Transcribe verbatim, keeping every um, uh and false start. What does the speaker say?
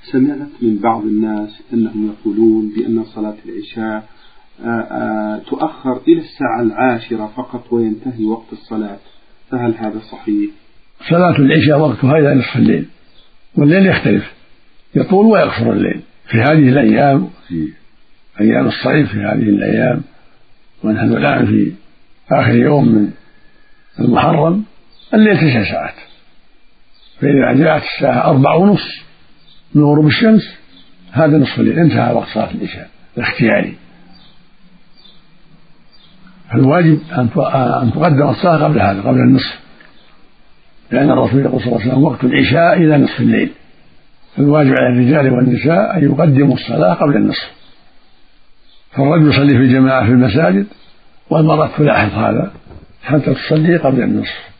سمعت من بعض الناس أنهم يقولون بأن صلاة العشاء تؤخر إلى الساعة العاشرة فقط وينتهي وقت الصلاة، فهل هذا صحيح؟ صلاة العشاء وقتها إلى نصف الليل، والليل يختلف، يطول ويقصر الليل في هذه الأيام، في أيام الصيف في هذه الأيام، ونحن الآن في آخر يوم من المحرم الليل تسع ساعات، فإذا جاءت الساعة أربع ونصف من غروب الشمس هذا نصف الليل، انتهى وقت صلاة العشاء الاختياري. فالواجب أن تقدم الصلاة قبل هذا، قبل النصف، لأن الرسول يقول صلى الله عليه وسلم وقت العشاء إلى نصف الليل، فالواجب على الرجال والنساء أن يقدموا الصلاة قبل النصف، فالرجل يصلي في الجماعة في المساجد، والمرأة تلاحظ هذا حتى تصلي قبل النصف.